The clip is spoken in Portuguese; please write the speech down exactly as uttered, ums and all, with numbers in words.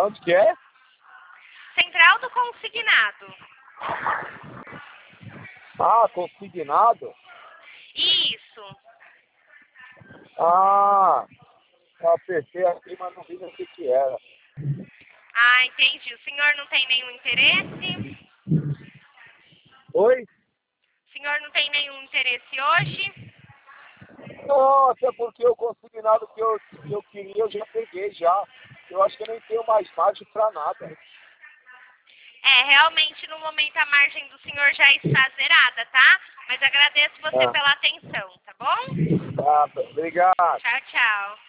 Onde que é? Central do Consignado. Ah, consignado? Isso. Ah, eu apertei aqui, mas não vi o que que era. Ah, entendi. O senhor não tem nenhum interesse? Oi? O senhor não tem nenhum interesse hoje? Não, até porque o consignado que eu, que eu queria eu já peguei já. Eu acho que eu nem tenho mais margem pra nada. É, realmente no momento a margem do senhor já está zerada, tá? Mas agradeço você Ah, pela atenção, tá bom? tá, obrigado. Tchau, tchau.